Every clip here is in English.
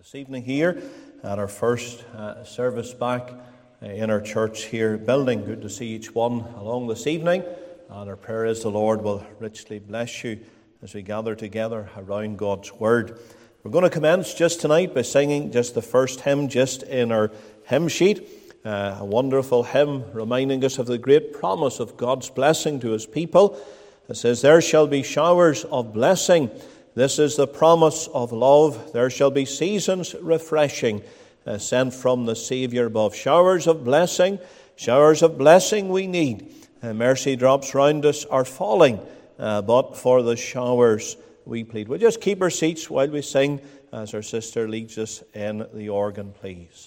This evening here at our first service back in our church here building. Good to see each one along this evening, and our prayer is the Lord will richly bless you as we gather together around God's Word. We're going to commence just tonight by singing just the first hymn just in our hymn sheet, a wonderful hymn reminding us of the great promise of God's blessing to His people. It says, "There shall be showers of blessing. This is the promise of love. There shall be seasons refreshing, sent from the Saviour above." Showers of blessing we need. Mercy drops round us are falling, but for the showers we plead. We'll just keep our seats while we sing as our sister leads us in the organ, please.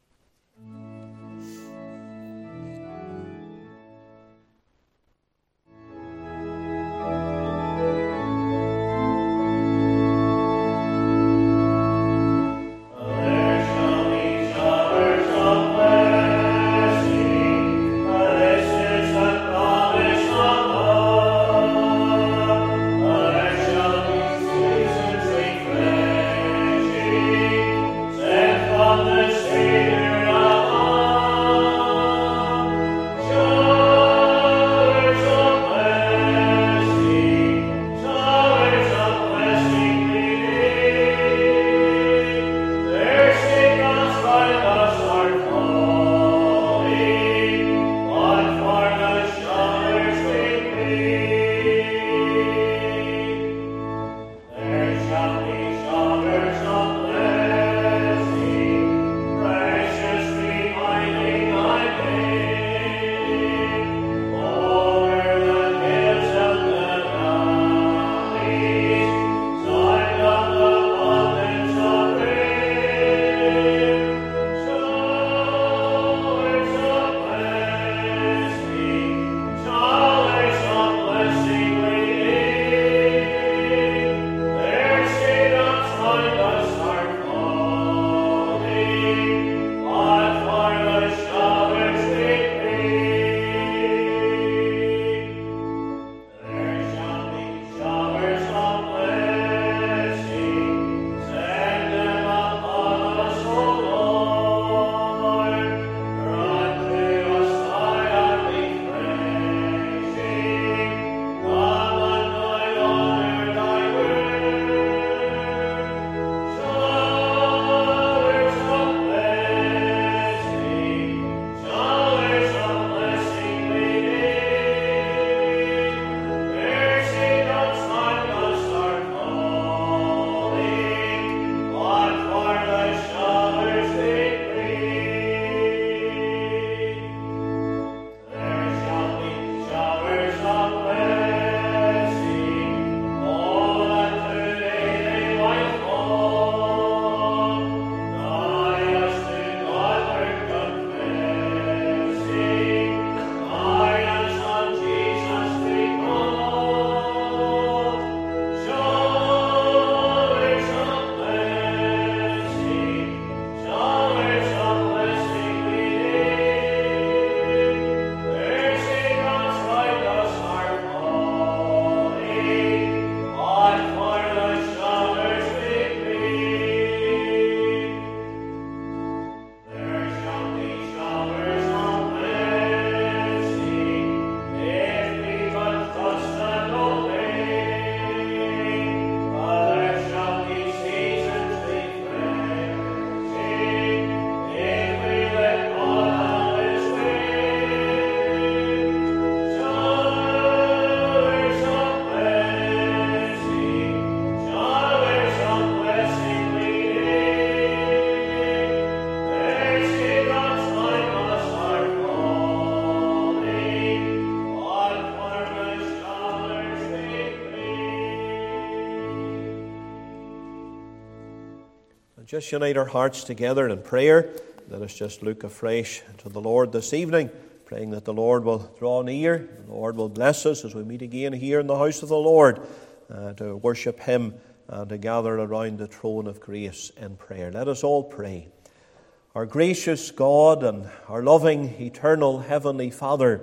Just unite our hearts together in prayer. Let us just look afresh to the Lord this evening, praying that the Lord will draw near, the Lord will bless us as we meet again here in the house of the Lord to worship Him and to gather around the throne of grace in prayer. Let us all pray. Our gracious God and our loving, eternal, heavenly Father,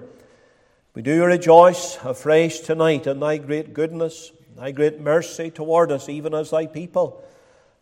we do rejoice afresh tonight in Thy great goodness, Thy great mercy toward us, even as Thy people.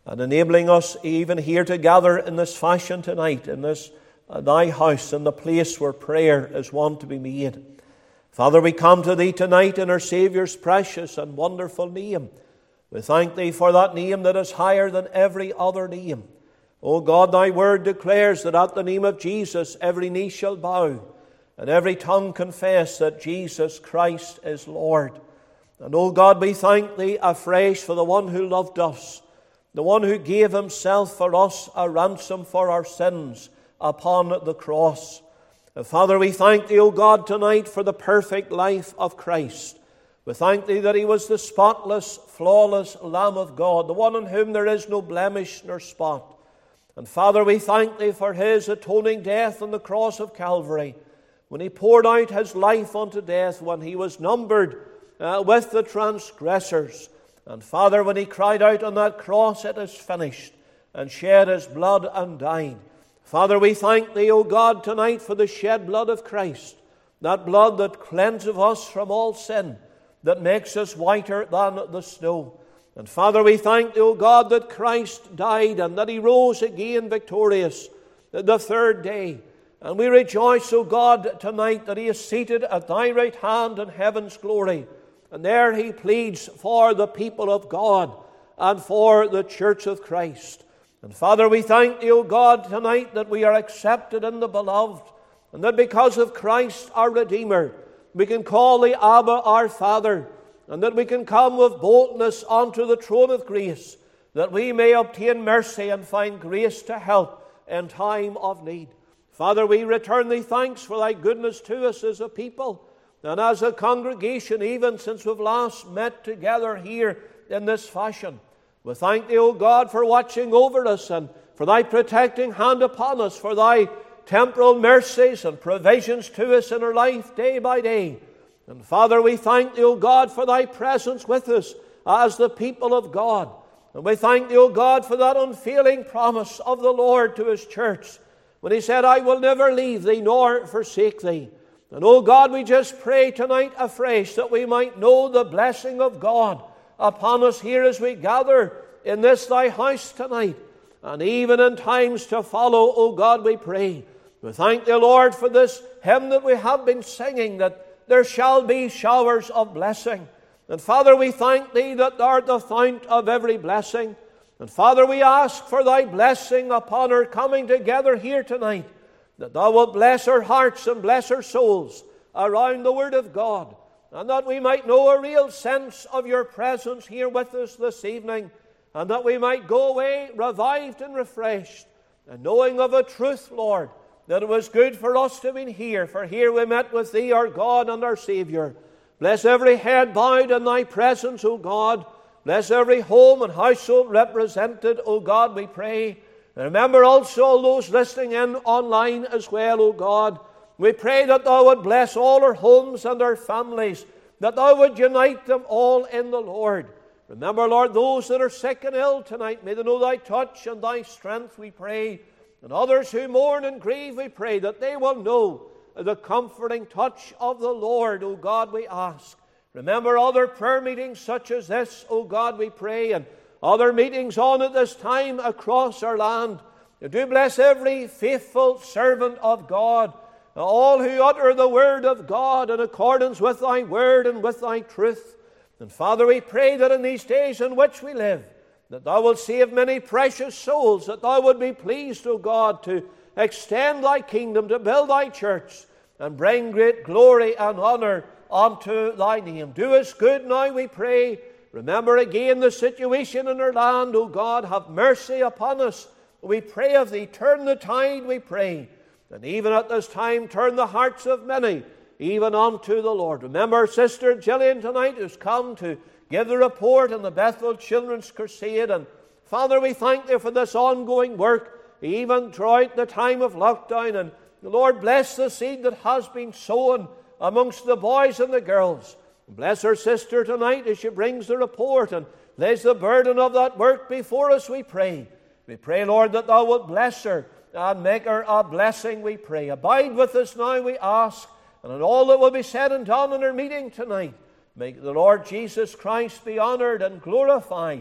and enabling us even here to gather in this fashion tonight, in this thy house, in the place where prayer is wont to be made. Father, we come to thee tonight in our Saviour's precious and wonderful name. We thank thee for that name that is higher than every other name. O God, thy word declares that at the name of Jesus every knee shall bow and every tongue confess that Jesus Christ is Lord. And O God, we thank thee afresh for the one who loved us, the one who gave himself for us a ransom for our sins upon the cross. Father, we thank thee, O God, tonight for the perfect life of Christ. We thank thee that he was the spotless, flawless Lamb of God, the one in whom there is no blemish nor spot. And Father, we thank thee for his atoning death on the cross of Calvary, when he poured out his life unto death, when he was numbered with the transgressors. And Father, when he cried out on that cross, it is finished, and shed his blood and died. Father, we thank thee, O God, tonight for the shed blood of Christ, that blood that cleanseth us from all sin, that makes us whiter than the snow. And Father, we thank thee, O God, that Christ died and that he rose again victorious the third day. And we rejoice, O God, tonight that he is seated at thy right hand in heaven's glory. And there he pleads for the people of God and for the church of Christ. And Father, we thank thee, O God, tonight that we are accepted in the beloved, and that because of Christ our Redeemer, we can call thee Abba our Father, and that we can come with boldness unto the throne of grace, that we may obtain mercy and find grace to help in time of need. Father, we return thee thanks for thy goodness to us as a people and as a congregation, even since we've last met together here in this fashion. We thank thee, O God, for watching over us and for thy protecting hand upon us, for thy temporal mercies and provisions to us in our life day by day. And Father, we thank thee, O God, for thy presence with us as the people of God. And we thank thee, O God, for that unfailing promise of the Lord to his church, when he said, I will never leave thee nor forsake thee. And, O God, we just pray tonight afresh that we might know the blessing of God upon us here as we gather in this thy house tonight, and even in times to follow, O God, we pray. We thank thee, Lord, for this hymn that we have been singing, that there shall be showers of blessing. And Father, we thank thee that thou art the fount of every blessing. And Father, we ask for thy blessing upon our coming together here tonight, that thou wilt bless our hearts and bless our souls around the Word of God, and that we might know a real sense of your presence here with us this evening, and that we might go away revived and refreshed, and knowing of a truth, Lord, that it was good for us to be here, for here we met with thee, our God and our Saviour. Bless every head bowed in thy presence, O God. Bless every home and household represented, O God, we pray. And remember also all those listening in online as well, O God. We pray that thou would bless all our homes and our families, that thou would unite them all in the Lord. Remember, Lord, those that are sick and ill tonight, may they know thy touch and thy strength, we pray. And others who mourn and grieve, we pray that they will know the comforting touch of the Lord, O God, we ask. Remember other prayer meetings such as this, O God, we pray, and other meetings on at this time across our land. Do bless every faithful servant of God, all who utter the word of God in accordance with thy word and with thy truth. And Father, we pray that in these days in which we live, that thou wilt save many precious souls, that thou would be pleased, O God, to extend thy kingdom, to build thy church, and bring great glory and honor unto thy name. Do us good now, we pray. Remember again the situation in our land, O God. Have mercy upon us, we pray of thee. Turn the tide, we pray. And even at this time, turn the hearts of many, even unto the Lord. Remember Sister Gillian tonight, who's come to give the report on the Bethel Children's Crusade. And Father, we thank thee for this ongoing work, even throughout the time of lockdown. And Lord, bless the seed that has been sown amongst the boys and the girls. Bless our sister tonight as she brings the report and lays the burden of that work before us, we pray. We pray, Lord, that thou wilt bless her and make her a blessing, we pray. Abide with us now, we ask, and in all that will be said and done in our meeting tonight, may the Lord Jesus Christ be honored and glorified,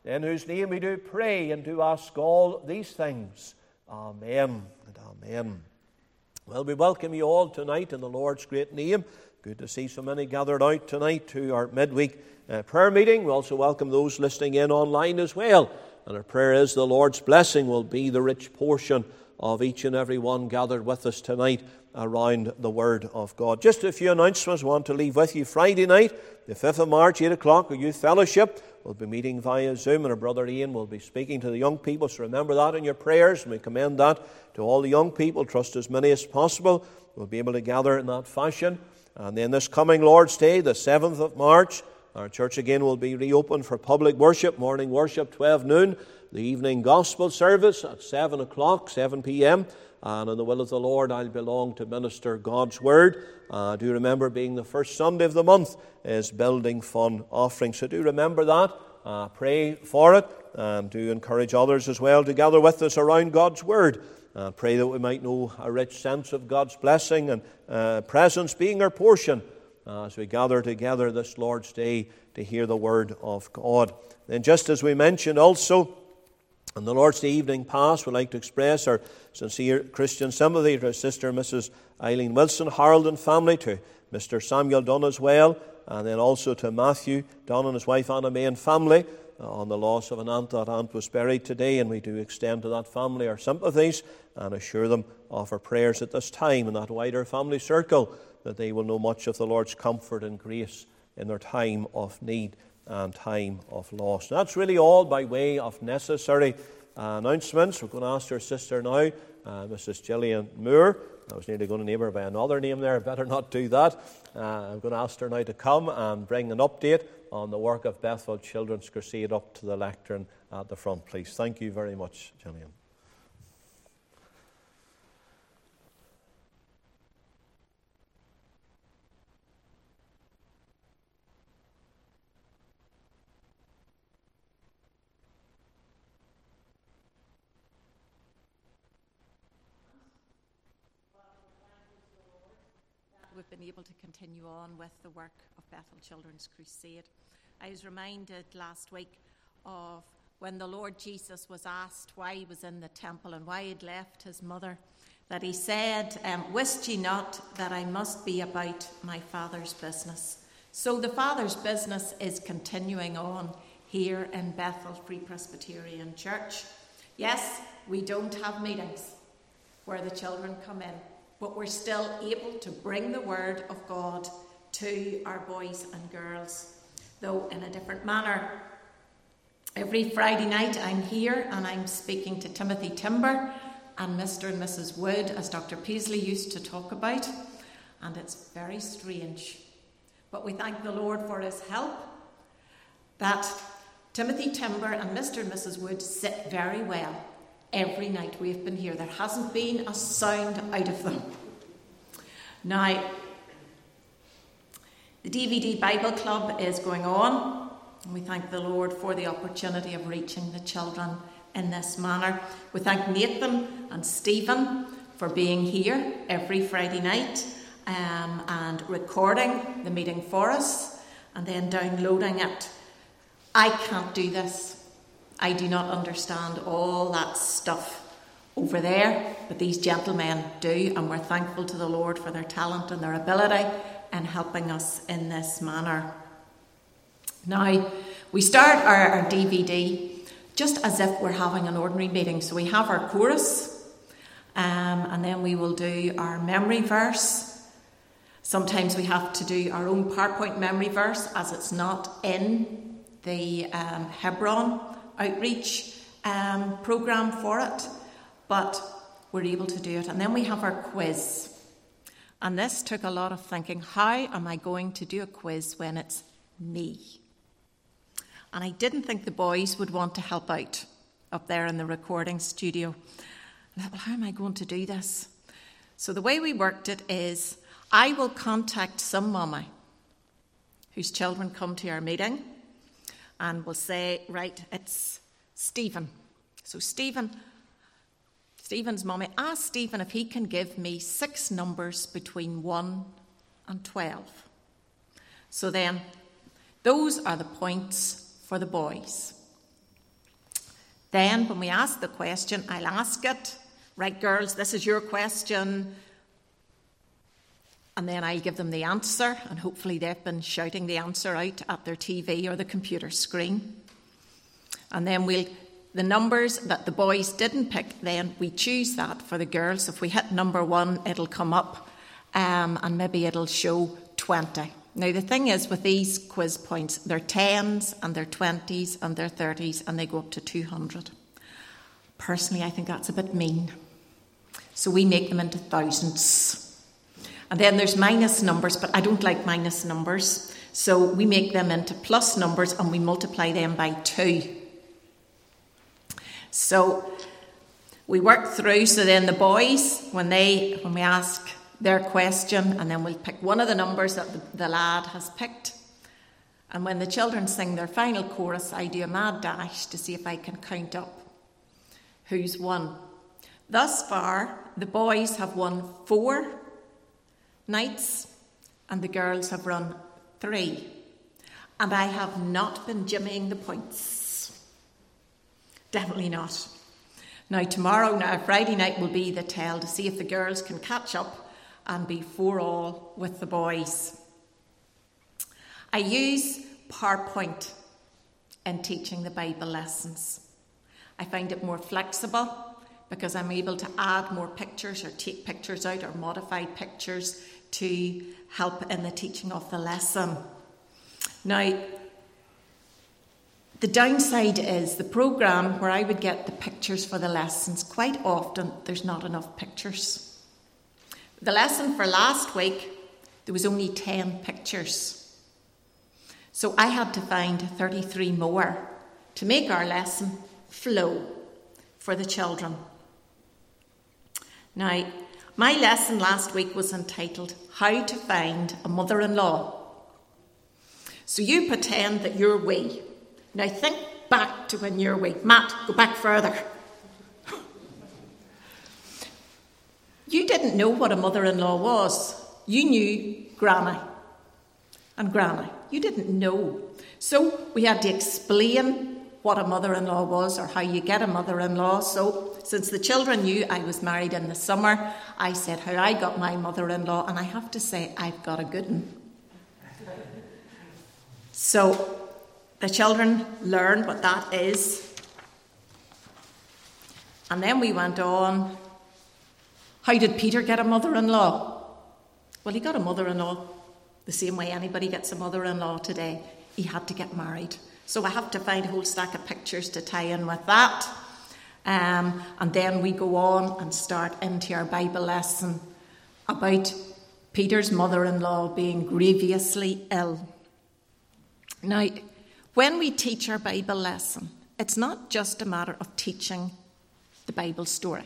in whose name we do pray and do ask all these things. Amen and amen. Well, we welcome you all tonight in the Lord's great name. Good to see so many gathered out tonight to our midweek prayer meeting. We also welcome those listening in online as well. And our prayer is the Lord's blessing will be the rich portion of each and every one gathered with us tonight around the Word of God. Just a few announcements I want to leave with you. Friday night, the 5th of March, 8 o'clock, a youth fellowship. We'll be meeting via Zoom, and our brother Ian will be speaking to the young people. So remember that in your prayers, and we commend that to all the young people. Trust as many as possible. We'll be able to gather in that fashion. And then this coming Lord's Day, the 7th of March, our church again will be reopened for public worship. Morning worship, 12 noon. The evening gospel service at 7 o'clock, 7 p.m. And in the will of the Lord, I'll belong to minister God's Word. Do remember, being the first Sunday of the month is Building Fund offering. So do remember that. Pray for it. And do encourage others as well to gather with us around God's Word. Pray that we might know a rich sense of God's blessing and presence being our portion as we gather together this Lord's Day to hear the Word of God. Then, just as we mentioned also, on the Lord's Day evening pass, we'd like to express our sincere Christian sympathy to our sister Mrs. Eileen Wilson, Harold and family, to Mr. Samuel Dunn as well, and then also to Matthew Dunn and his wife Anna May and family on the loss of an aunt. That aunt was buried today, and we do extend to that family our sympathies and assure them of our prayers at this time in that wider family circle, that they will know much of the Lord's comfort and grace in their time of need and time of loss. And that's really all by way of necessary announcements. We're going to ask our sister now, Mrs. Gillian Moore. I was nearly going to name her by another name there. I better not do that. I'm going to ask her now to come and bring an update on the work of Bethel Children's Crusade up to the lectern at the front, please. Thank you very much, Gillian. We've been able to continue on with the work of Bethel Children's Crusade. I was reminded last week of when the Lord Jesus was asked why he was in the temple and why he'd left his mother, that he said, "Wist ye not that I must be about my Father's business?" So the Father's business is continuing on here in Bethel Free Presbyterian Church. Yes, we don't have meetings where the children come in, but we're still able to bring the Word of God to our boys and girls, though in a different manner. Every Friday night I'm here and I'm speaking to Timothy Timber and Mr. and Mrs. Wood, as Dr. Peasley used to talk about, and it's very strange. But we thank the Lord for his help, that Timothy Timber and Mr. and Mrs. Wood sit very well. Every night we've been here, there hasn't been a sound out of them. Now, the DVD Bible Club is going on, and we thank the Lord for the opportunity of reaching the children in this manner. We thank Nathan and Stephen for being here every Friday night and recording the meeting for us and then downloading it. I can't do this. I do not understand all that stuff over there, but these gentlemen do, and we're thankful to the Lord for their talent and their ability in helping us in this manner. Now, we start our DVD just as if we're having an ordinary meeting. So we have our chorus, and then we will do our memory verse. Sometimes we have to do our own PowerPoint memory verse, as it's not in the Hebron outreach program for it, but we're able to do it. And then we have our quiz, and this took a lot of thinking. How am I going to do a quiz when it's me? And I didn't think the boys would want to help out up there in the recording studio. I thought, well, how am I going to do this? So the way we worked it is, I will contact some mummy whose children come to our meeting, and we'll say, right, it's Stephen. So Stephen's mummy, ask Stephen if he can give me 6 numbers between 1 and 12. So then, those are the points for the boys. Then when we ask the question, I'll ask it. Right, girls, this is your question. And then I'll give them the answer, and hopefully they've been shouting the answer out at their TV or the computer screen. And then the numbers that the boys didn't pick, then we choose that for the girls. If we hit number 1, it'll come up, and maybe it'll show 20. Now, the thing is with these quiz points, they're 10s and they're 20s and they're 30s, and they go up to 200. Personally, I think that's a bit mean. So we make them into thousands. And then there's minus numbers, but I don't like minus numbers. So we make them into plus numbers and we multiply them by 2. So we work through, so then the boys, when we ask their question, and then we'll pick one of the numbers that the lad has picked. And when the children sing their final chorus, I do a mad dash to see if I can count up who's won. Thus far, the boys have won 4 nights and the girls have run 3. And I have not been jimmying the points. Definitely not. Now Friday night will be the tell to see if the girls can catch up and be 4-all with the boys. I use PowerPoint in teaching the Bible lessons. I find it more flexible because I'm able to add more pictures or take pictures out or modify pictures to help in the teaching of the lesson. Now, the downside is the programme where I would get the pictures for the lessons, quite often there's not enough pictures. The lesson for last week, there was only 10 pictures. So I had to find 33 more to make our lesson flow for the children. Now, my lesson last week was entitled, How to Find a Mother-in-Law. So you pretend that you're we. Now think back to when you're we. Matt, go back further. You didn't know what a mother-in-law was. You knew Granny and Granny. You didn't know. So we had to explain what a mother-in-law was or how you get a mother-in-law. So since the children knew I was married in the summer, I said how I got my mother-in-law, and I have to say I've got a good one. So the children learned what that is. And then we went on. How did Peter get a mother-in-law? Well, he got a mother-in-law the same way anybody gets a mother-in-law today. He had to get married. So I have to find a whole stack of pictures to tie in with that. And then we go on and start into our Bible lesson about Peter's mother-in-law being grievously ill. Now, when we teach our Bible lesson, it's not just a matter of teaching the Bible story.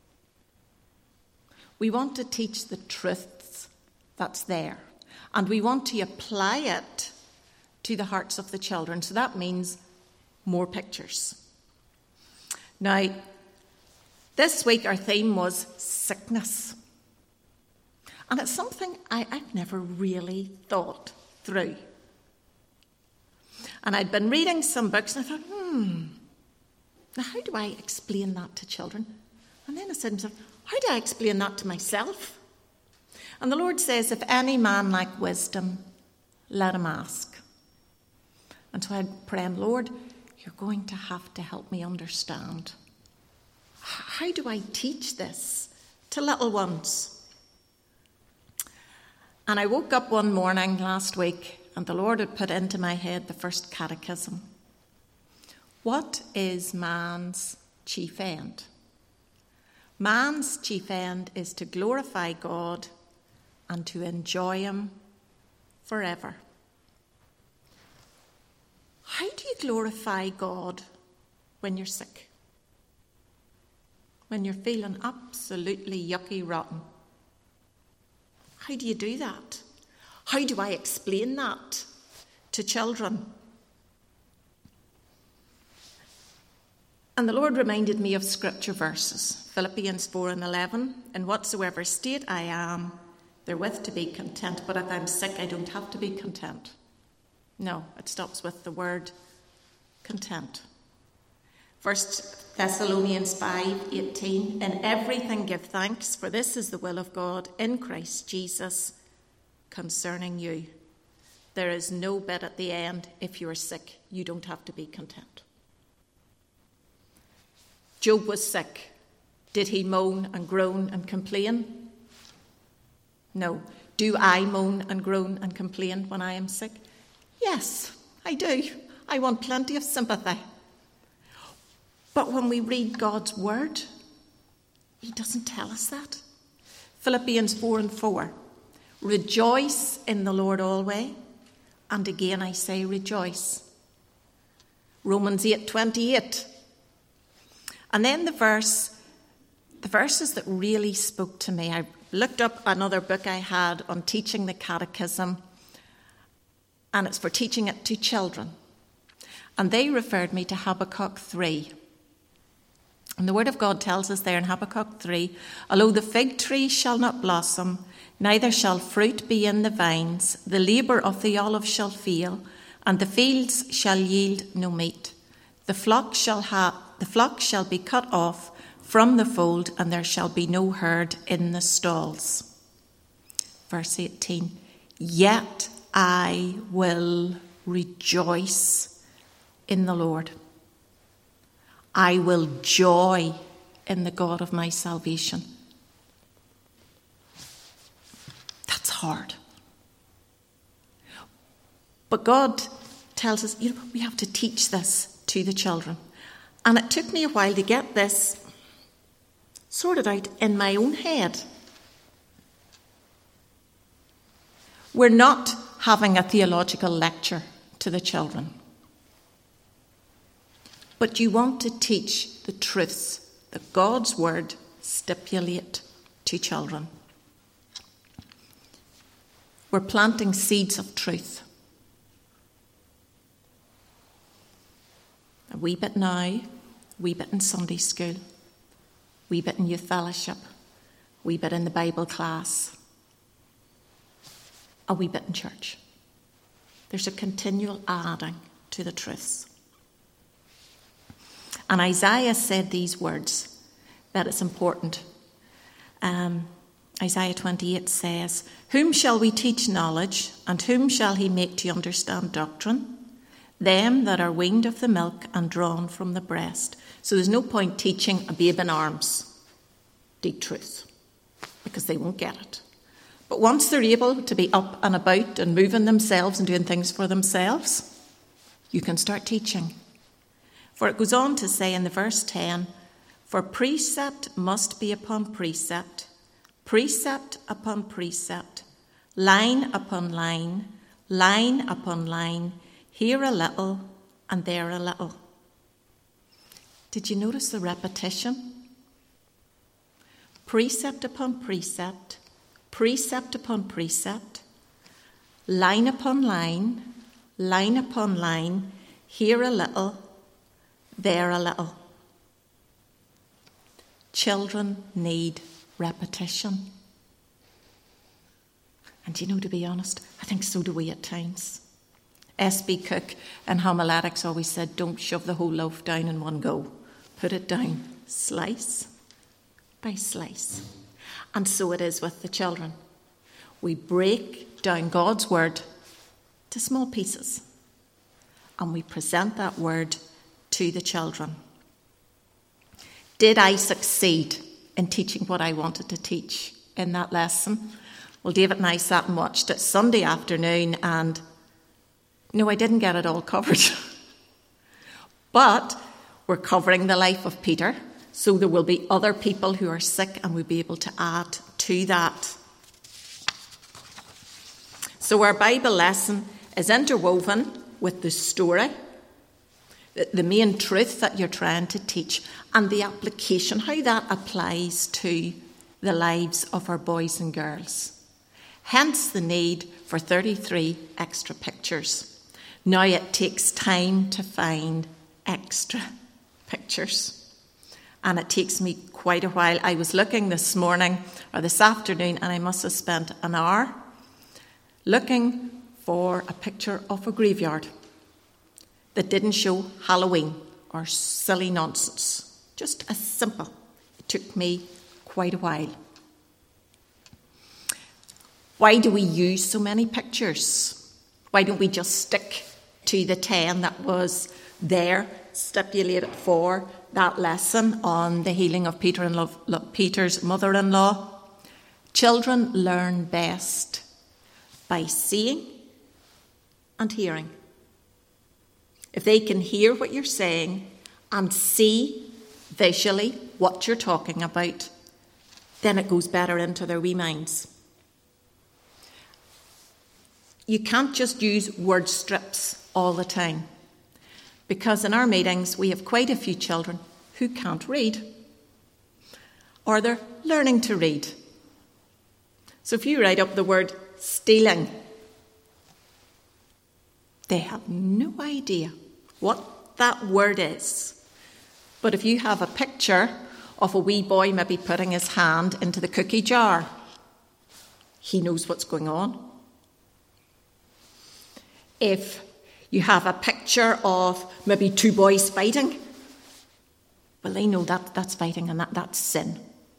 We want to teach the truths that's there, and we want to apply it to the hearts of the children. So that means more pictures. Now, this week our theme was sickness. And it's something I've never really thought through. And I'd been reading some books and I thought, now how do I explain that to children? And then I said to myself, how do I explain that to myself? And the Lord says, if any man lack wisdom, let him ask. And so I'd pray, Lord, you're going to have to help me understand. How do I teach this to little ones? And I woke up one morning last week and the Lord had put into my head the first catechism. What is man's chief end? Man's chief end is to glorify God and to enjoy him forever. How do you glorify God when you're sick? When you're feeling absolutely yucky rotten? How do you do that? How do I explain that to children? And the Lord reminded me of scripture verses, Philippians 4:11, in whatsoever state I am, therewith to be content. But if I'm sick, I don't have to be content. No, it stops with the word content. 1 Thessalonians 5:18, in everything give thanks, for this is the will of God in Christ Jesus concerning you. There is no bit at the end. If you're sick, you don't have to be content. Job was sick. Did he moan and groan and complain? No. Do I moan and groan and complain when I am sick? Yes, I do. I want plenty of sympathy. But when we read God's word, he doesn't tell us that. Philippians 4:4, rejoice in the Lord always, and again I say rejoice. Romans 8:28. And then the verses that really spoke to me. I looked up another book I had on teaching the catechism, and it's for teaching it to children. And they referred me to Habakkuk 3. And the Word of God tells us there in Habakkuk 3, although the fig tree shall not blossom, neither shall fruit be in the vines, the labour of the olive shall fail, and the fields shall yield no meat. The flock shall be cut off from the fold, and there shall be no herd in the stalls. Verse 18, yet I will rejoice in the Lord. I will joy in the God of my salvation. That's hard. But God tells us, we have to teach this to the children. And it took me a while to get this sorted out in my own head. We're not having a theological lecture to the children. But you want to teach the truths that God's word stipulate to children. We're planting seeds of truth. A wee bit now, a wee bit in Sunday school, a wee bit in youth fellowship, a wee bit in the Bible class, a wee bit in church. There's a continual adding to the truths. And Isaiah said these words, that it's important. Isaiah 28 says, whom shall we teach knowledge, and whom shall he make to understand doctrine? Them that are weaned of the milk and drawn from the breast. So there's no point teaching a babe in arms deep truth, because they won't get it. But once they're able to be up and about and moving themselves and doing things for themselves, you can start teaching. For it goes on to say in the verse 10, for precept must be upon precept, precept upon precept, line upon line, line upon line, here a little and there a little. Did you notice the repetition? Precept upon precept, precept upon precept, line upon line, line upon line, here a little, there a little. Children need repetition. And to be honest, I think so do we at times. S.B. Cook in homiletics always said, don't shove the whole loaf down in one go. Put it down slice by slice. And so it is with the children. We break down God's word to small pieces, and we present that word to the children. Did I succeed in teaching what I wanted to teach in that lesson? Well, David and I sat and watched it Sunday afternoon, and no, I didn't get it all covered. But we're covering the life of Peter, so there will be other people who are sick, and we'll be able to add to that. So our Bible lesson is interwoven with the story, the main truth that you're trying to teach, and the application, how that applies to the lives of our boys and girls. Hence the need for 33 extra pictures. Now it takes time to find extra pictures. And it takes me quite a while. I was looking this morning or this afternoon, and I must have spent an hour looking for a picture of a graveyard that didn't show Halloween or silly nonsense. Just as simple. It took me quite a while. Why do we use so many pictures? Why don't we just stick to the 10 that was there, stipulated for that lesson on the healing of Peter's mother-in-law? Children learn best by seeing and hearing. If they can hear what you're saying and see visually what you're talking about, then it goes better into their wee minds. You can't just use word strips all the time, because in our meetings we have quite a few children who can't read, or they're learning to read. So if you write up the word stealing, they have no idea what that word is. But if you have a picture of a wee boy maybe putting his hand into the cookie jar, he knows what's going on. If you have a picture of maybe two boys fighting, well, they know that's fighting and that's sin.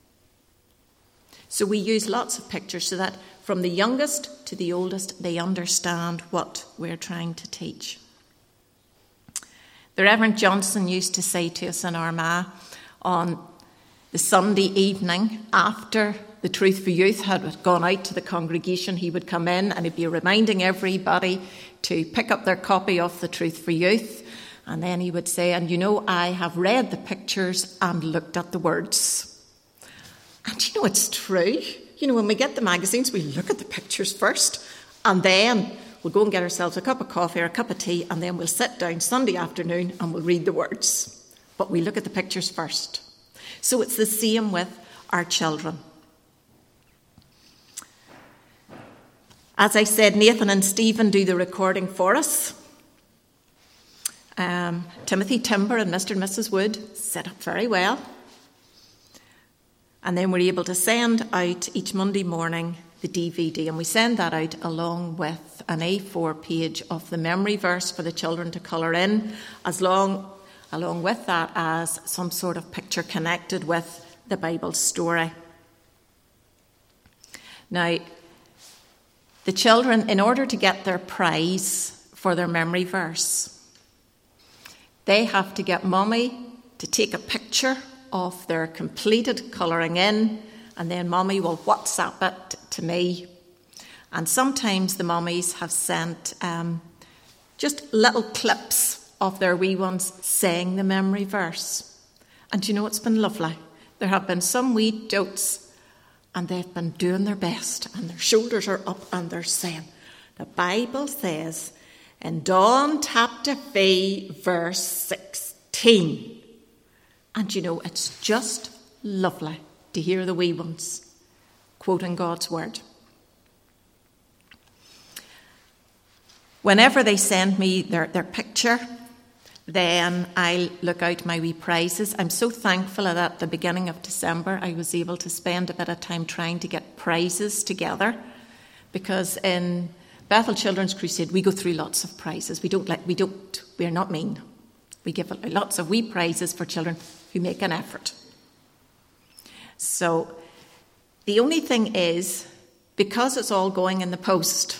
So we use lots of pictures so that from the youngest to the oldest, they understand what we're trying to teach. The Reverend Johnson used to say to us in Armagh on the Sunday evening after the Truth for Youth had gone out to the congregation, he would come in and he'd be reminding everybody to pick up their copy of the Truth for Youth. And then he would say, and you know, I have read the pictures and looked at the words. And you know, it's true. You know, when we get the magazines, we look at the pictures first, and then we'll go and get ourselves a cup of coffee or a cup of tea, and then we'll sit down Sunday afternoon and we'll read the words. But we look at the pictures first. So it's the same with our children. As I said, Nathan and Stephen do the recording for us. Timothy Timber and Mr. and Mrs. Wood set up very well. And then we're able to send out each Monday morning the DVD, and we send that out along with an A4 page of the memory verse for the children to colour in, along with that as some sort of picture connected with the Bible story. Now, the children, in order to get their prize for their memory verse, they have to get Mummy to take a picture of their completed colouring in, and then Mummy will WhatsApp it to me. And sometimes the mummies have sent just little clips of their wee ones saying the memory verse. And you know, it's been lovely. There have been some wee dotes, and they've been doing their best, and their shoulders are up, and they're saying, the Bible says in John chapter 3, verse 16. And you know, it's just lovely to hear the wee ones quoting God's word. Whenever they send me their picture, then I look out my wee prizes. I'm so thankful that at the beginning of December I was able to spend a bit of time trying to get prizes together, because in Bethel Children's Crusade we go through lots of prizes. We're not mean. We give lots of wee prizes for children who make an effort. So the only thing is, because it's all going in the post,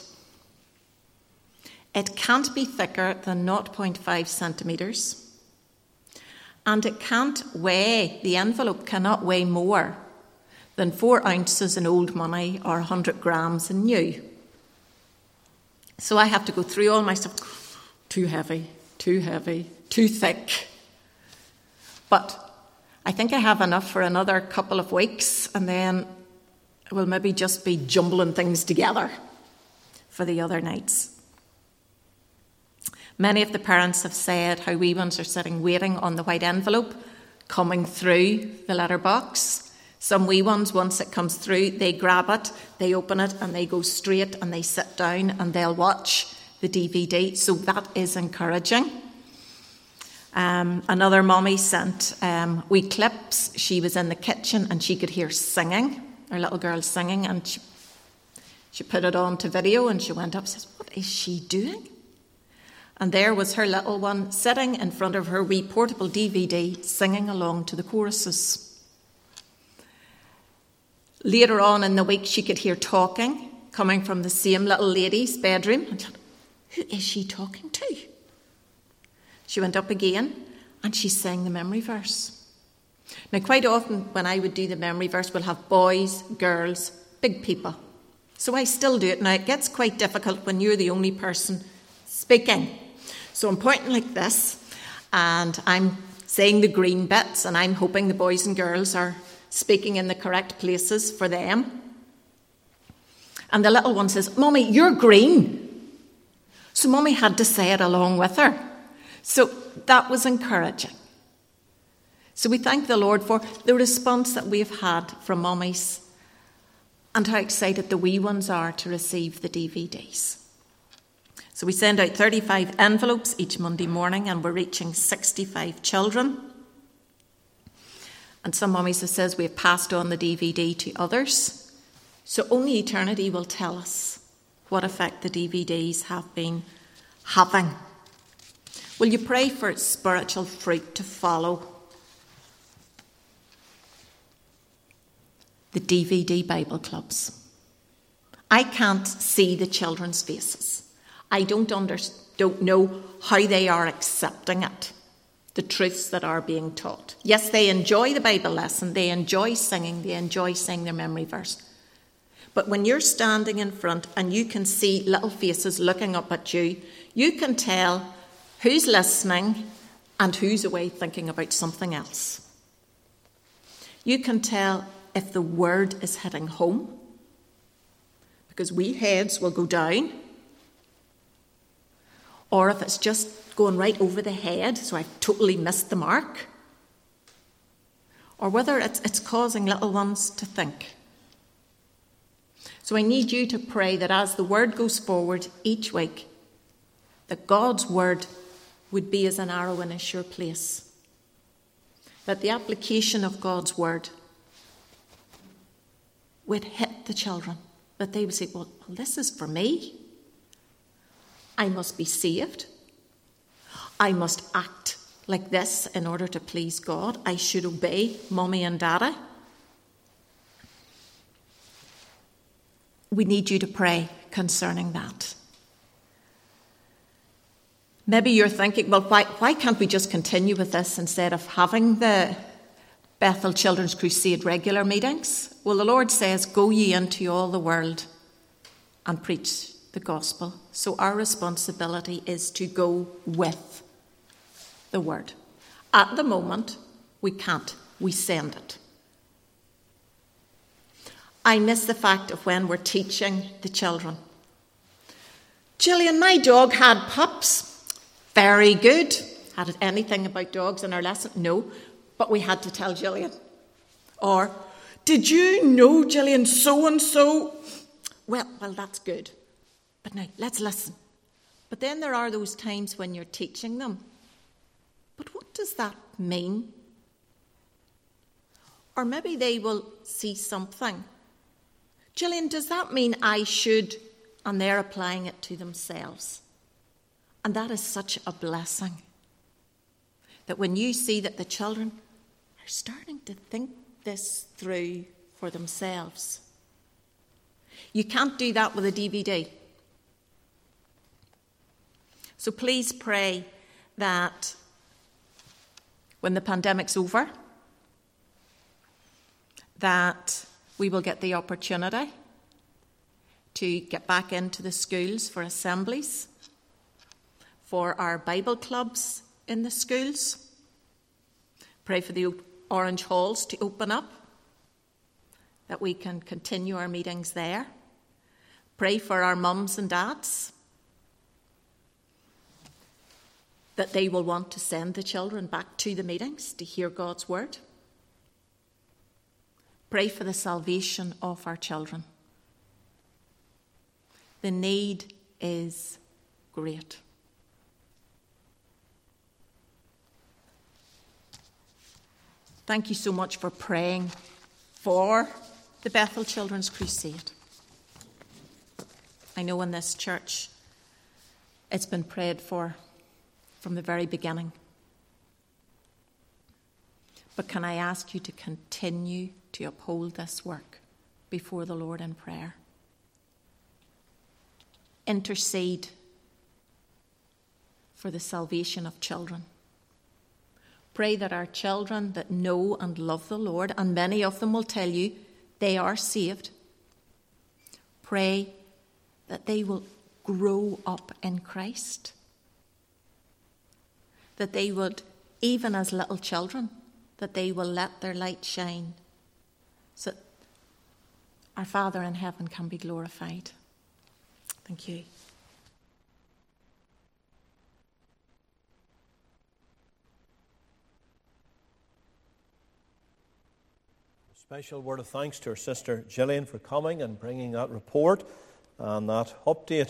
it can't be thicker than 0.5 centimetres, and it can't weigh, the envelope cannot weigh more than 4 ounces in old money or 100 grams in new. So I have to go through all my stuff. Too heavy, too thick. But I think I have enough for another couple of weeks, and then we'll maybe just be jumbling things together for the other nights. Many of the parents have said how wee ones are sitting waiting on the white envelope coming through the letterbox. Some wee ones, once it comes through, they grab it, they open it, and they go straight and they sit down and they'll watch the DVD. So that is encouraging. Another mummy sent wee clips. She was in the kitchen and she could hear singing, her little girl singing, and she put it on to video, and she went up and says, "What is she doing?" And there was her little one sitting in front of her wee portable DVD, singing along to the choruses. Later on in the week, she could hear talking coming from the same little lady's bedroom. And she thought, who is she talking to? She went up again and she sang the memory verse. Now, quite often when I would do the memory verse, we'll have boys, girls, big people. So I still do it. Now, it gets quite difficult when you're the only person speaking. So I'm pointing like this, and I'm saying the green bits, and I'm hoping the boys and girls are speaking in the correct places for them. And the little one says, Mummy, you're green. So Mummy had to say it along with her. So that was encouraging. So we thank the Lord for the response that we've had from mummies and how excited the wee ones are to receive the DVDs. So we send out 35 envelopes each Monday morning, and we're reaching 65 children. And some mummies have said we've passed on the DVD to others. So only eternity will tell us what effect the DVDs have been having. Will you pray for spiritual fruit to follow? The DVD Bible clubs. I can't see the children's faces. I don't know how they are accepting it, the truths that are being taught. Yes, they enjoy the Bible lesson, they enjoy singing, they enjoy saying their memory verse. But when you're standing in front and you can see little faces looking up at you, you can tell who's listening and who's away thinking about something else. You can tell if the word is hitting home, because wee heads will go down, or if it's just going right over the head, so I've totally missed the mark, or whether it's causing little ones to think. So I need you to pray that as the word goes forward each week, that God's word would be as an arrow in a sure place, that the application of God's word would hit the children, that they would say, well, this is for me. I must be saved. I must act like this in order to please God. I should obey Mummy and Daddy. We need you to pray concerning that. Maybe you're thinking, well, why can't we just continue with this instead of having the Bethel Children's Crusade regular meetings? Well, the Lord says, go ye into all the world and preach the gospel. So our responsibility is to go with the word. At the moment, we can't. We send it. I miss the fact of when we're teaching the children. Gillian, my dog had pups. Very good. Had it anything about dogs in our lesson? No. But we had to tell Gillian. Or, did you know, Gillian, so-and-so? Well, that's good. But now, let's listen. But then there are those times when you're teaching them. But what does that mean? Or maybe they will see something. Gillian, does that mean I should? And they're applying it to themselves. And that is such a blessing. That when you see that the children are starting to think this through for themselves. You can't do that with a DVD. So please pray that when the pandemic's over, that we will get the opportunity to get back into the schools for assemblies, for our Bible clubs in the schools. Pray for the orange halls to open up, that we can continue our meetings there. Pray for our mums and dads, that they will want to send the children back to the meetings to hear God's word. Pray for the salvation of our children. The need is great. Thank you so much for praying for the Bethel Children's Crusade. I know in this church it's been prayed for from the very beginning. But can I ask you to continue to uphold this work before the Lord in prayer? Intercede for the salvation of children. Pray that our children that know and love the Lord, and many of them will tell you they are saved, pray that they will grow up in Christ. That they would, even as little children, that they will let their light shine so that our Father in heaven can be glorified. Thank you. A special word of thanks to our sister Gillian for coming and bringing that report and that update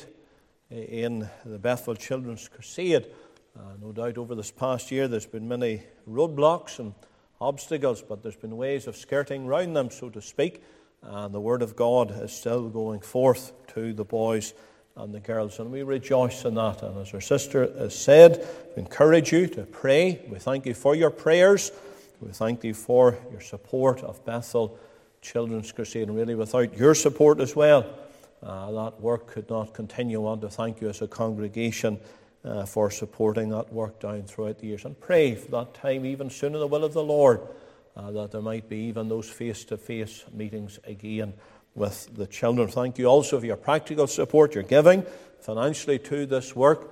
in the Bethel Children's Crusade. No doubt over this past year there's been many roadblocks and obstacles, but there's been ways of skirting round them, so to speak, and the Word of God is still going forth to the boys and the girls, and we rejoice in that. And as our sister has said, we encourage you to pray. We thank you for your prayers. We thank you for your support of Bethel Children's Crusade, and really without your support as well, that work could not continue. I want to thank you as a congregation for supporting that work down throughout the years, and pray for that time even soon in the will of the Lord, that there might be even those face-to-face meetings again with the children. Thank you also for your practical support, your giving financially to this work,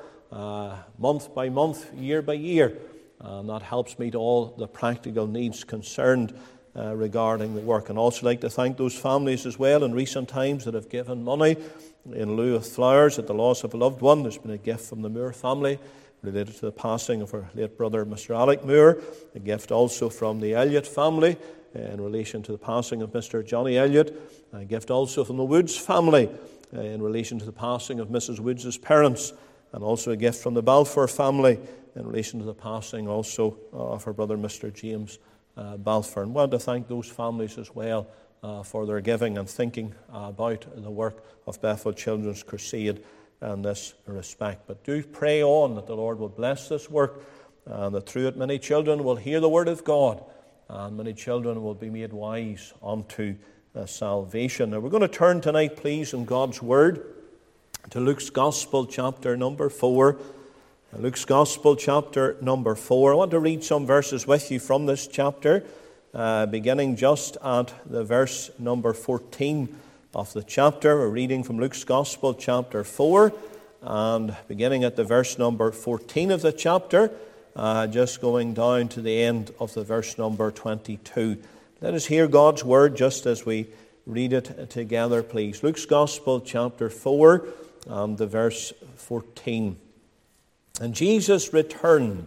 month by month, year by year, and that helps meet all the practical needs concerned regarding the work. And also like to thank those families as well in recent times that have given money in lieu of flowers at the loss of a loved one. There's been a gift from the Moore family related to the passing of our late brother Mr. Alec Moore, a gift also from the Elliott family in relation to the passing of Mr. Johnny Elliott, a gift also from the Woods family in relation to the passing of Mrs. Woods' parents, and also a gift from the Balfour family in relation to the passing also of her brother Mr. James Balfour. And I want to thank those families as well for their giving and thinking about the work of Bethel Children's Crusade in this respect. But do pray on that the Lord will bless this work, and that through it many children will hear the word of God, and many children will be made wise unto salvation. Now we're going to turn tonight, please, in God's word to Luke's Gospel, chapter number 4. Luke's Gospel, chapter number 4. I want to read some verses with you from this chapter, beginning just at the verse number 14 of the chapter. We're reading from Luke's Gospel, chapter 4, and beginning at the verse number 14 of the chapter, just going down to the end of the verse number 22. Let us hear God's word just as we read it together, please. Luke's Gospel, chapter 4, and the verse 14. And Jesus returned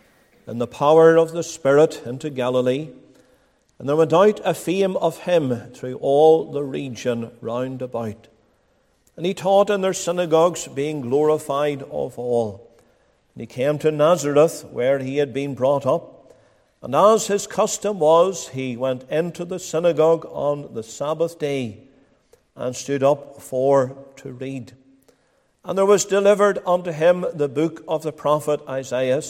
in the power of the Spirit into Galilee, and there went out a fame of him through all the region round about. And he taught in their synagogues, being glorified of all. And he came to Nazareth, where he had been brought up. And as his custom was, he went into the synagogue on the Sabbath day, and stood up for to read. And there was delivered unto him the book of the prophet Isaiah.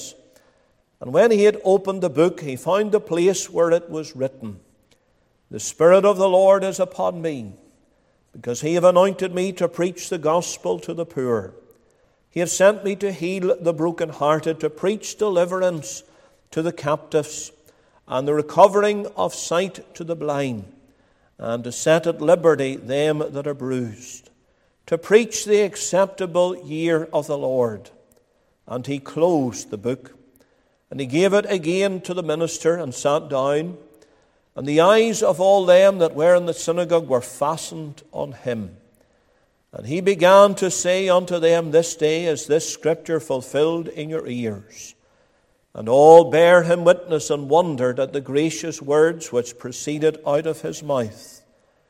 And when he had opened the book, he found the place where it was written, The Spirit of the Lord is upon me, because he hath anointed me to preach the gospel to the poor. He hath sent me to heal the brokenhearted, to preach deliverance to the captives, and the recovering of sight to the blind, and to set at liberty them that are bruised, to preach the acceptable year of the Lord. And he closed the book, and he gave it again to the minister, and sat down. And the eyes of all them that were in the synagogue were fastened on him. And he began to say unto them, This day is this scripture fulfilled in your ears. And all bare him witness, and wondered at the gracious words which proceeded out of his mouth.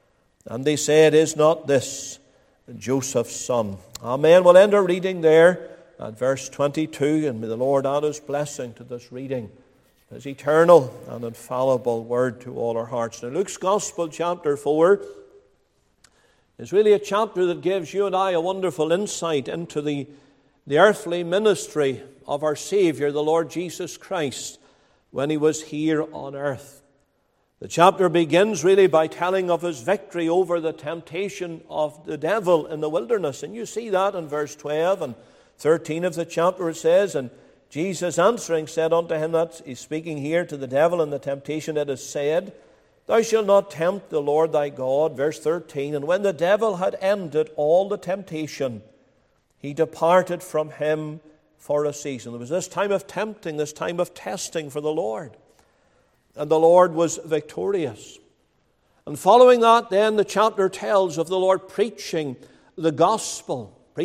And they said, Is not this Joseph's son? Amen. We'll end our reading there at verse 22, and may the Lord add his blessing to this reading, his eternal and infallible word to all our hearts. Now, Luke's Gospel, chapter 4, is really a chapter that gives you and I a wonderful insight into the the earthly ministry of our Savior, the Lord Jesus Christ, when he was here on earth. The chapter begins really by telling of his victory over the temptation of the devil in the wilderness. And you see that in verse 12 and 13 of the chapter. It says, "And Jesus answering said unto him," that he's speaking here to the devil and the temptation, "it is said, Thou shalt not tempt the Lord thy God." Verse 13, "And when the devil had ended all the temptation, he departed from him for a season." There was this time of tempting, this time of testing for the Lord. And the Lord was victorious. And following that, then, the chapter tells of the Lord preaching the gospel in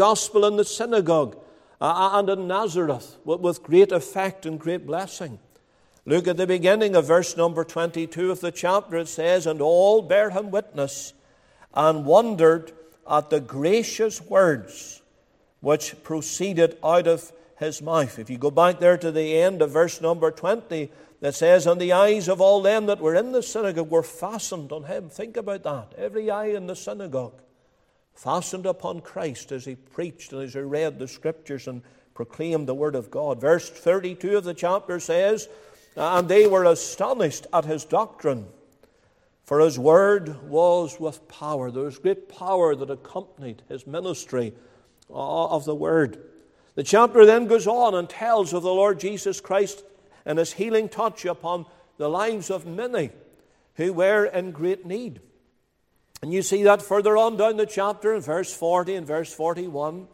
the synagogue and in Nazareth with great effect and great blessing. Look at the beginning of verse number 22 of the chapter. It says, "And all bare him witness, and wondered at the gracious words which proceeded out of his mouth." If you go back there to the end of verse number 20, it says, "And the eyes of all them that were in the synagogue were fastened on him." Think about that. Every eye in the synagogue fastened upon Christ as he preached and as he read the Scriptures and proclaimed the Word of God. Verse 32 of the chapter says, "And they were astonished at his doctrine, for his word was with power." There was great power that accompanied his ministry of the Word. The chapter then goes on and tells of the Lord Jesus Christ and his healing touch upon the lives of many who were in great need. And you see that further on down the chapter in verse 40 and verse 41.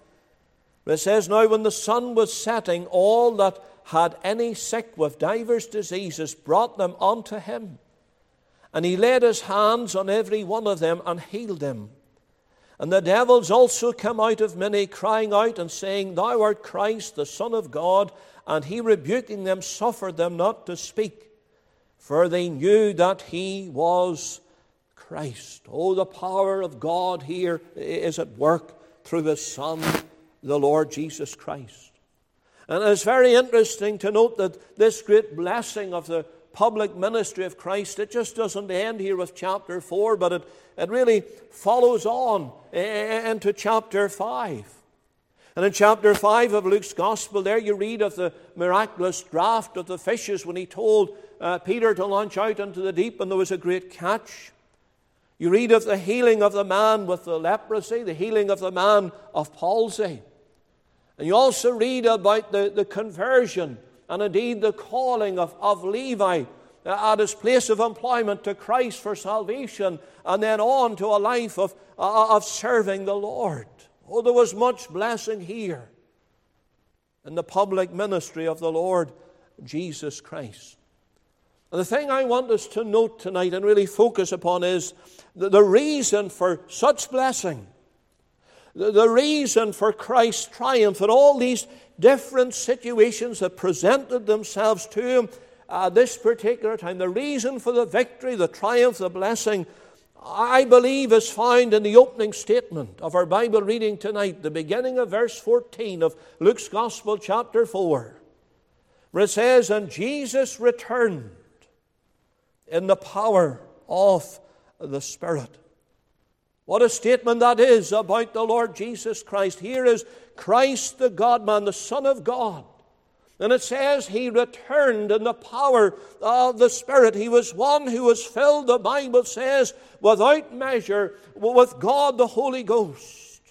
It says, "Now when the sun was setting, all that had any sick with divers diseases brought them unto him. And he laid his hands on every one of them and healed them. And the devils also came out of many, crying out and saying, Thou art Christ, the Son of God. And he, rebuking them, suffered them not to speak, for they knew that he was Christ." Oh, the power of God here is at work through his Son, the Lord Jesus Christ. And it's very interesting to note that this great blessing of the public ministry of Christ, it just doesn't end here with chapter 4, but it really follows on into chapter 5. And in chapter 5 of Luke's Gospel, there you read of the miraculous draught of the fishes when he told Peter to launch out into the deep and there was a great catch. You read of the healing of the man with the leprosy, the healing of the man of palsy. And you also read about the conversion and indeed the calling of Levi at his place of employment to Christ for salvation, and then on to a life of serving the Lord. Oh, there was much blessing here in the public ministry of the Lord Jesus Christ. And the thing I want us to note tonight and really focus upon is the reason for such blessing. The reason for Christ's triumph in all these different situations that presented themselves to him at this particular time. The reason for the victory, the triumph, the blessing, I believe is found in the opening statement of our Bible reading tonight, the beginning of verse 14 of Luke's Gospel chapter 4, where it says, "And Jesus returned in the power of the Spirit." What a statement that is about the Lord Jesus Christ. Here is Christ the God-man, the Son of God. And it says he returned in the power of the Spirit. He was one who was filled, the Bible says, without measure with God the Holy Ghost.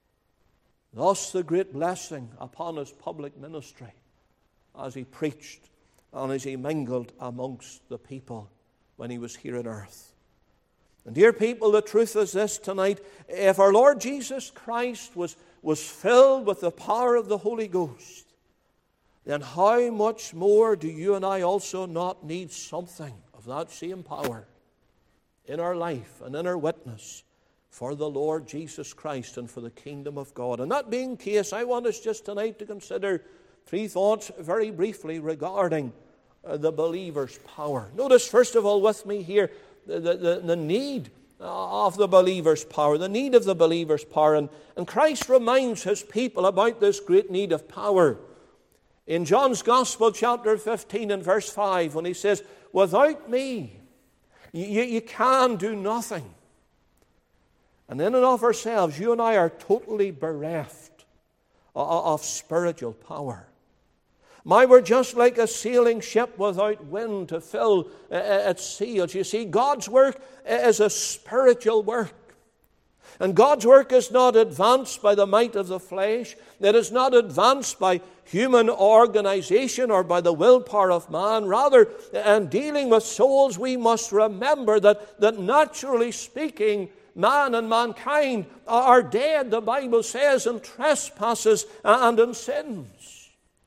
Thus the great blessing upon his public ministry as he preached and as he mingled amongst the people when he was here on earth. And dear people, the truth is this tonight: if our Lord Jesus Christ was filled with the power of the Holy Ghost, then how much more do you and I also not need something of that same power in our life and in our witness for the Lord Jesus Christ and for the kingdom of God? And that being the case, I want us just tonight to consider three thoughts very briefly regarding the believer's power. Notice first of all with me here the need of the believer's power, the need of the believer's power. And Christ reminds his people about this great need of power. In John's Gospel, chapter 15 and verse 5, when he says, "Without me, you can do nothing." And in and of ourselves, you and I are totally bereft of spiritual power. My, we're just like a sailing ship without wind to fill its sails. You see, God's work is a spiritual work. And God's work is not advanced by the might of the flesh. It is not advanced by human organization or by the willpower of man. Rather, in dealing with souls, we must remember that naturally speaking, man and mankind are dead, the Bible says, in trespasses and in sins.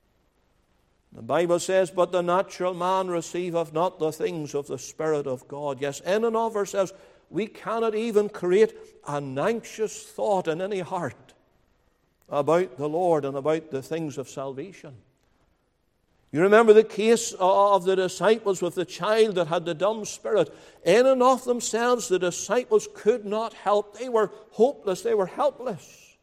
The Bible says, but the natural man receiveth not the things of the Spirit of God. Yes, in and of ourselves, we cannot even create an anxious thought in any heart about the Lord and about the things of salvation. You remember the case of the disciples with the child that had the dumb spirit. In and of themselves, the disciples could not help. They were hopeless. They were helpless.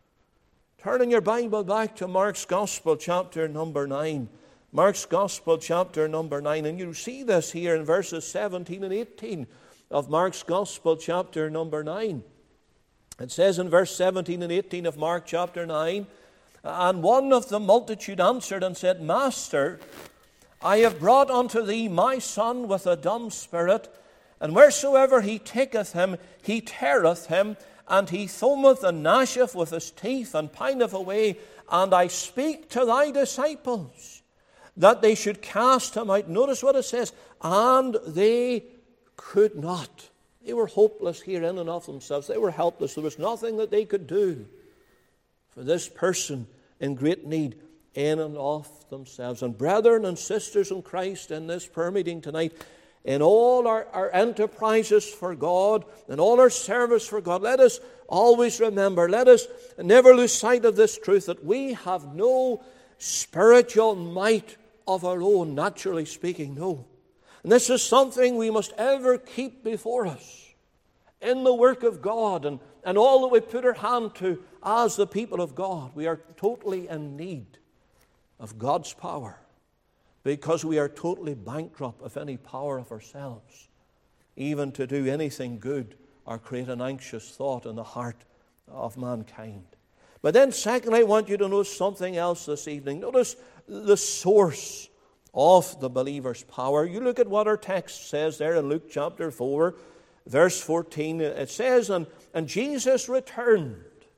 Turning your Bible back to Mark's Gospel, chapter number 9. Mark's Gospel, chapter number 9. And you see this here in verses 17 and 18 of Mark's Gospel, chapter number 9. It says in verse 17 and 18 of Mark chapter 9, and one of the multitude answered and said, Master, I have brought unto thee my son with a dumb spirit, and wheresoever he taketh him, he teareth him, and he foameth and gnasheth with his teeth, and pineth away. And I speak to thy disciples that they should cast him out. Notice what it says, and they could not. They were hopeless here in and of themselves. They were helpless. There was nothing that they could do for this person in great need in and of themselves. And brethren and sisters in Christ in this prayer meeting tonight, in all our enterprises for God, and all our service for God, let us always remember, let us never lose sight of this truth, that we have no spiritual might of our own, naturally speaking, no. And this is something we must ever keep before us in the work of God and all that we put our hand to as the people of God. We are totally in need of God's power because we are totally bankrupt of any power of ourselves, even to do anything good or create an anxious thought in the heart of mankind. But then secondly, I want you to notice something else this evening. Notice the source of the believer's power. You look at what our text says there in Luke chapter 4, verse 14. It says, and Jesus returned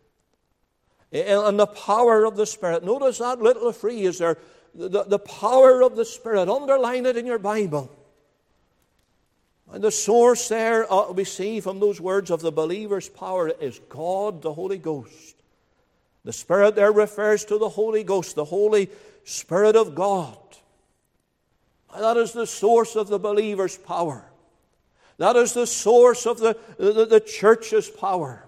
in the power of the Spirit. Notice that little phrase there, the power of the Spirit. Underline it in your Bible. And the source there we see from those words of the believer's power is God, the Holy Ghost. The Spirit there refers to the Holy Ghost, the Holy Spirit of God. That is the source of the believer's power. That is the source of the church's power.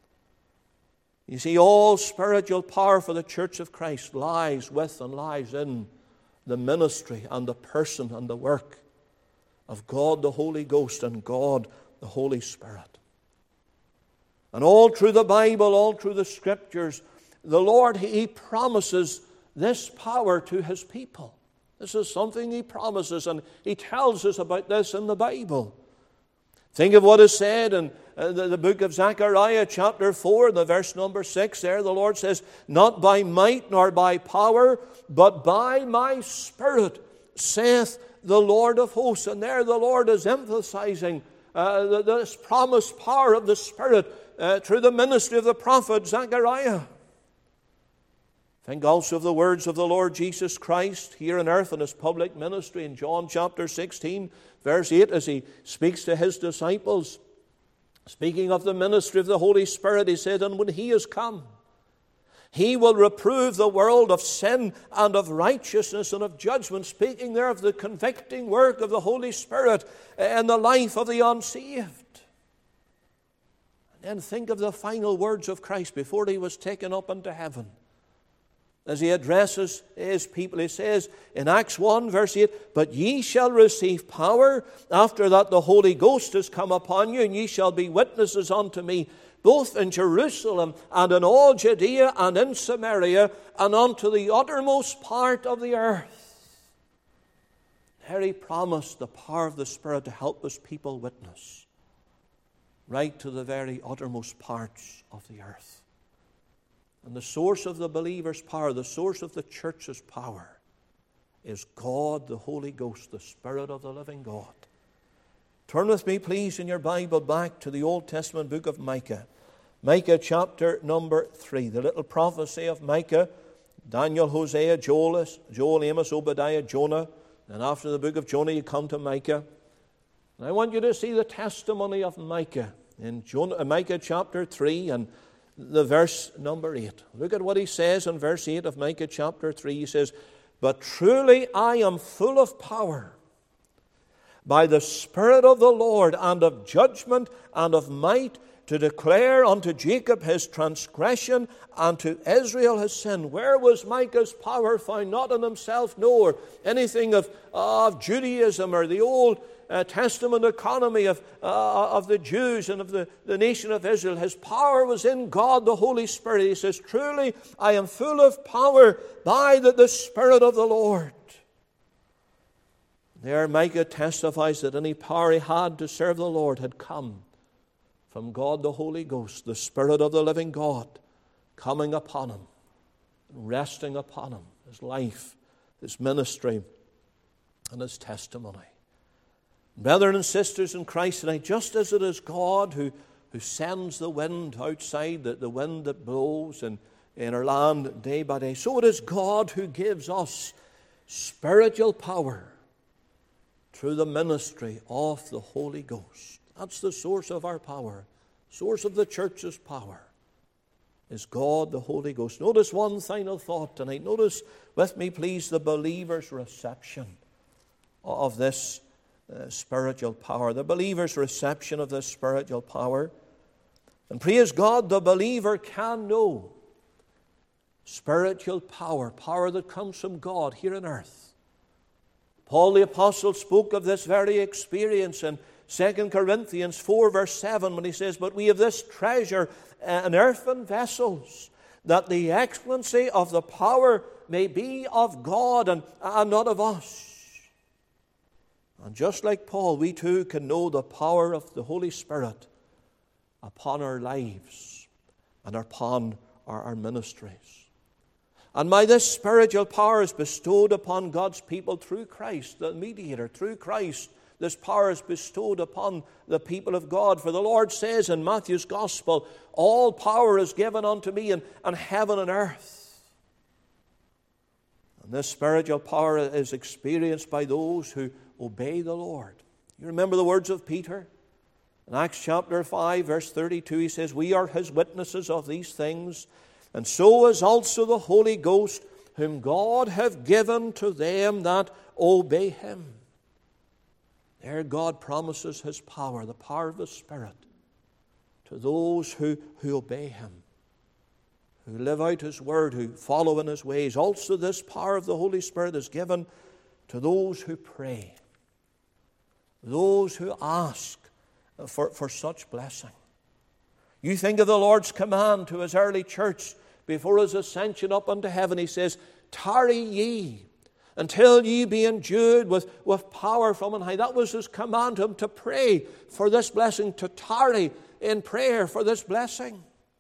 You see, all spiritual power for the church of Christ lies with and lies in the ministry and the person and the work of God the Holy Ghost and God the Holy Spirit. And all through the Bible, all through the Scriptures, the Lord, He promises this power to His people. This is something He promises, and He tells us about this in the Bible. Think of what is said in the book of Zechariah, chapter 4, the verse number 6 there. The Lord says, not by might nor by power, but by my Spirit, saith the Lord of hosts. And there the Lord is emphasizing this promised power of the Spirit through the ministry of the prophet Zechariah. Think also of the words of the Lord Jesus Christ here on earth in His public ministry in John chapter 16, verse 8, as He speaks to His disciples. Speaking of the ministry of the Holy Spirit, He said, and when He is come, He will reprove the world of sin and of righteousness and of judgment. Speaking there of the convicting work of the Holy Spirit in the life of the unsaved. And then think of the final words of Christ before He was taken up into heaven. As He addresses His people, He says in Acts 1 verse 8, but ye shall receive power after that the Holy Ghost is come upon you, and ye shall be witnesses unto me, both in Jerusalem and in all Judea and in Samaria, and unto the uttermost part of the earth. There He promised the power of the Spirit to help His people witness right to the very uttermost parts of the earth. And the source of the believer's power, the source of the church's power, is God, the Holy Ghost, the Spirit of the living God. Turn with me, please, in your Bible back to the Old Testament book of Micah. Micah chapter number 3, the little prophecy of Micah. Daniel, Hosea, Joel, Amos, Obadiah, Jonah. And after the book of Jonah, you come to Micah. And I want you to see the testimony of Micah in Micah chapter 3 and the verse number 8. Look at what he says in verse 8 of Micah chapter 3. He says, "But truly I am full of power by the Spirit of the Lord, and of judgment and of might, to declare unto Jacob his transgression, and to Israel his sin." Where was Micah's power found? Not in himself, no, or anything of Judaism or the Old Testament economy of the Jews and of the nation of Israel. His power was in God, the Holy Spirit. He says, "Truly I am full of power by the Spirit of the Lord." There Micah testifies that any power he had to serve the Lord had come from God the Holy Ghost, the Spirit of the living God, coming upon him, resting upon him, his life, his ministry, and his testimony. Brethren and sisters in Christ tonight, just as it is God who sends the wind outside, the wind that blows in our land day by day, so it is God who gives us spiritual power through the ministry of the Holy Ghost. That's the source of our power. Source of the church's power is God, the Holy Ghost. Notice one final thought tonight. Notice with me, please, the believer's reception of this spiritual power. The believer's reception of this spiritual power. And praise God, the believer can know spiritual power, power that comes from God here on earth. Paul the Apostle spoke of this very experience in 2 Corinthians 4 verse 7 when he says, "But we have this treasure in earthen vessels, that the excellency of the power may be of God and not of us." And just like Paul, we too can know the power of the Holy Spirit upon our lives and upon our ministries. And by this spiritual power is bestowed upon God's people through Christ, the mediator. Through Christ, this power is bestowed upon the people of God. For the Lord says in Matthew's Gospel, "All power is given unto me in heaven and earth." And this spiritual power is experienced by those who obey the Lord. You remember the words of Peter? In Acts chapter 5, verse 32, he says, "We are his witnesses of these things, and so is also the Holy Ghost, whom God hath given to them that obey him." There God promises his power, the power of the Spirit, to those who obey him, who live out his word, who follow in his ways. Also this power of the Holy Spirit is given to those who pray, those who ask for such blessing. You think of the Lord's command to his early church before his ascension up unto heaven. He says, "Tarry ye until ye be endued with power from on high." That was his command to him, to pray for this blessing, to tarry in prayer for this blessing.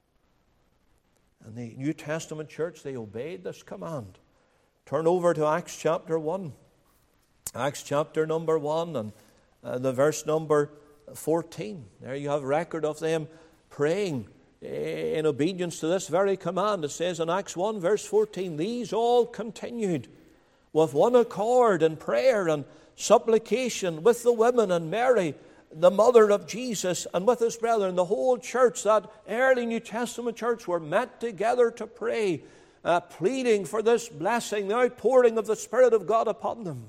And the New Testament church, they obeyed this command. Turn over to Acts chapter 1. Acts chapter number 1 and the verse number 14. There you have record of them praying in obedience to this very command. It says in Acts 1 verse 14, "These all continued with one accord in prayer and supplication with the women and Mary, the mother of Jesus, and with his brethren." The whole church, that early New Testament church, were met together to pray, pleading for this blessing, the outpouring of the Spirit of God upon them.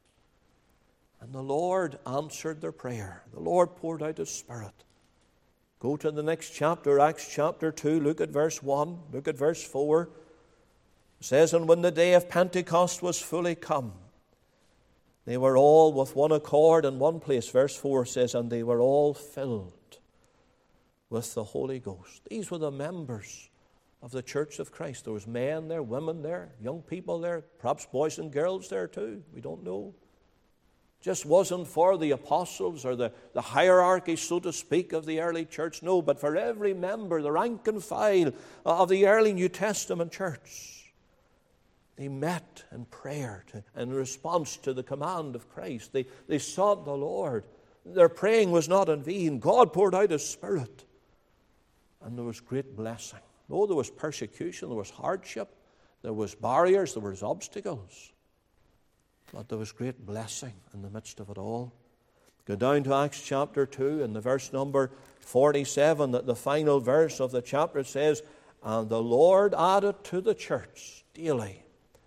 And the Lord answered their prayer. The Lord poured out his Spirit. Go to the next chapter, Acts chapter 2, look at verse 1, look at verse 4. It says, "And when the day of Pentecost was fully come, they were all with one accord in one place." Verse 4 says, "And they were all filled with the Holy Ghost." These were the members of the Church of Christ. There was men there, women there, young people there, perhaps boys and girls there too. We don't know. Just wasn't for the apostles or the hierarchy, so to speak, of the early church. No, but for every member, the rank and file of the early New Testament church. They met in prayer in response to the command of Christ. They sought the Lord. Their praying was not in vain. God poured out His Spirit. And there was great blessing. Oh, there was persecution, there was hardship, there was barriers, there was obstacles. But there was great blessing in the midst of it all. Go down to Acts chapter 2 and the verse number 47, the final verse of the chapter says, "And the Lord added to the church daily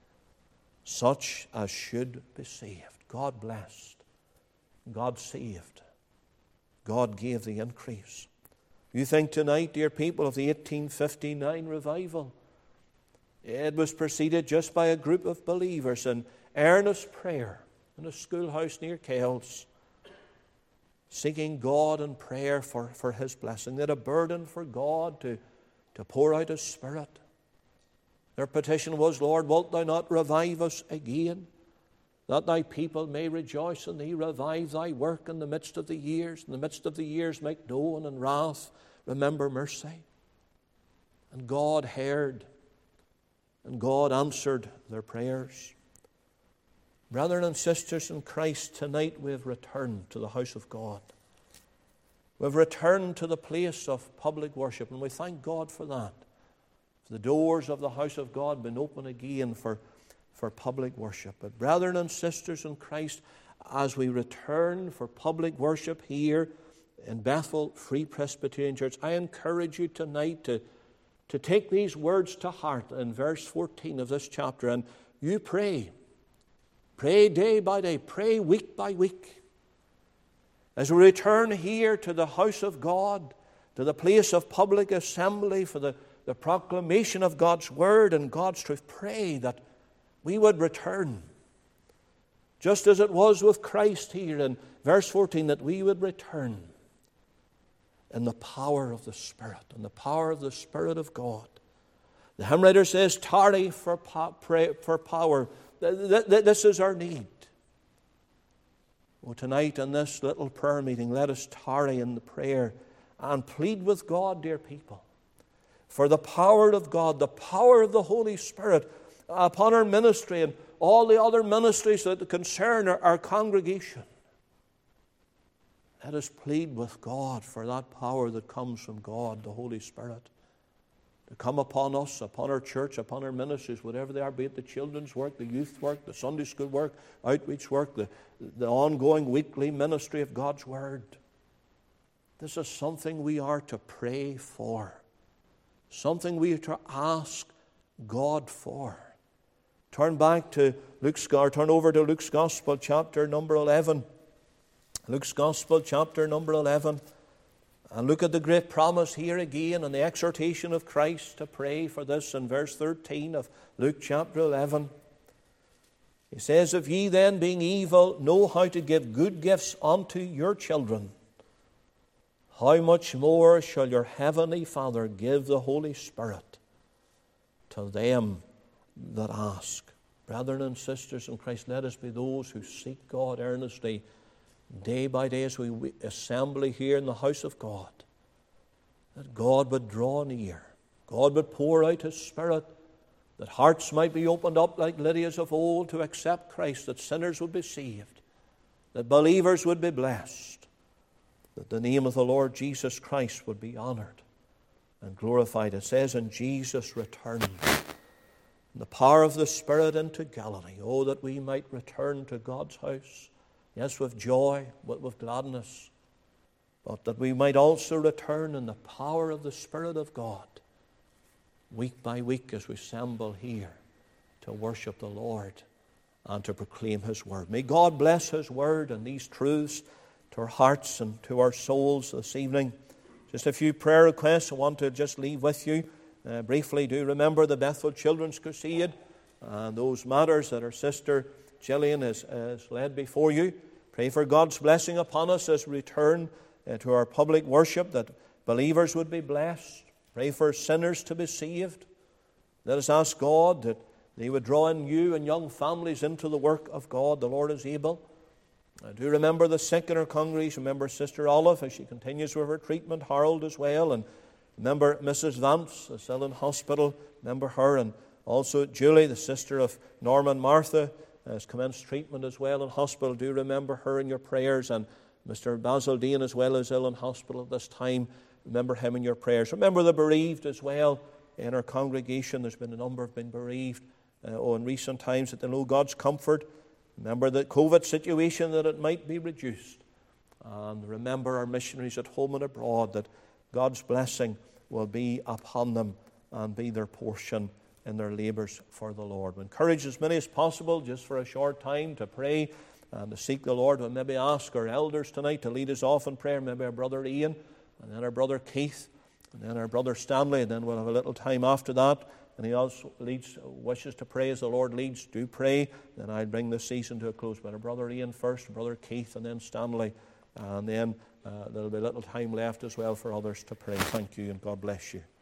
such as should be saved." God blessed. God saved. God gave the increase. You think tonight, dear people, of the 1859 revival. It was preceded just by a group of believers in earnest prayer in a schoolhouse near Kells, seeking God in prayer for His blessing. They had a burden for God to pour out His Spirit. Their petition was, "Lord, wilt Thou not revive us again, that Thy people may rejoice in Thee? Revive Thy work in the midst of the years. In the midst of the years make known and wrath. Remember mercy." And God heard, and God answered their prayers. Brethren and sisters in Christ, tonight we have returned to the house of God. We have returned to the place of public worship, and we thank God for that. The doors of the house of God have been opened again for public worship. But brethren and sisters in Christ, as we return for public worship here in Bethel Free Presbyterian Church, I encourage you tonight to take these words to heart in verse 14 of this chapter, and you pray. Pray day by day. Pray week by week. As we return here to the house of God, to the place of public assembly for the proclamation of God's Word and God's truth, pray that we would return. Just as it was with Christ here in verse 14, that we would return in the power of the Spirit, in the power of the Spirit of God. The hymn writer says, "Tarry for power." This is our need. Well, tonight in this little prayer meeting, let us tarry in the prayer and plead with God, dear people, for the power of God, the power of the Holy Spirit upon our ministry and all the other ministries that concern our congregation. Let us plead with God for that power that comes from God, the Holy Spirit, to come upon us, upon our church, upon our ministries, whatever they are, be it the children's work, the youth work, the Sunday school work, outreach work, the ongoing weekly ministry of God's Word. This is something we are to pray for, something we are to ask God for. Turn over to Luke's Gospel, chapter number 11. Luke's Gospel, chapter number 11. And look at the great promise here again and the exhortation of Christ to pray for this in verse 13 of Luke chapter 11. He says, "If ye then, being evil, know how to give good gifts unto your children, how much more shall your heavenly Father give the Holy Spirit to them that ask?" Brethren and sisters in Christ, let us be those who seek God earnestly day by day as we assemble here in the house of God, that God would draw near, God would pour out His Spirit, that hearts might be opened up like Lydia's of old to accept Christ, that sinners would be saved, that believers would be blessed, that the name of the Lord Jesus Christ would be honored and glorified. It says, "And Jesus returned in the power of the Spirit into Galilee." Oh, that we might return to God's house, yes, with joy, but with gladness, but that we might also return in the power of the Spirit of God, week by week as we assemble here to worship the Lord and to proclaim His Word. May God bless His Word and these truths to our hearts and to our souls this evening. Just a few prayer requests I want to just leave with you. Briefly, do remember the Bethel Children's Crusade and those matters that our sister Gillian has led before you. Pray for God's blessing upon us as we return to our public worship, that believers would be blessed. Pray for sinners to be saved. Let us ask God that He would draw in you and young families into the work of God. The Lord is able. Do remember the sick in our congregation. Remember Sister Olive as she continues with her treatment, Harold as well, and remember Mrs. Vance, still in hospital. Remember her, and also Julie, the sister of Norman Martha, has commenced treatment as well in hospital. Do remember her in your prayers, and Mr. Basil Dean as well is ill in hospital at this time. Remember him in your prayers. Remember the bereaved as well in our congregation. There's been a number have been bereaved in recent times, that they know God's comfort. Remember the COVID situation, that it might be reduced. And remember our missionaries at home and abroad, that God's blessing will be upon them and be their portion in their labours for the Lord. We encourage as many as possible, just for a short time, to pray and to seek the Lord. We'll maybe ask our elders tonight to lead us off in prayer, maybe our brother Ian, and then our brother Keith, and then our brother Stanley, and then we'll have a little time after that. And he also wishes to pray as the Lord leads. Do pray. Then I'll bring this season to a close. But our brother Ian first, brother Keith, and then Stanley. And then there'll be a little time left as well for others to pray. Thank you, and God bless you.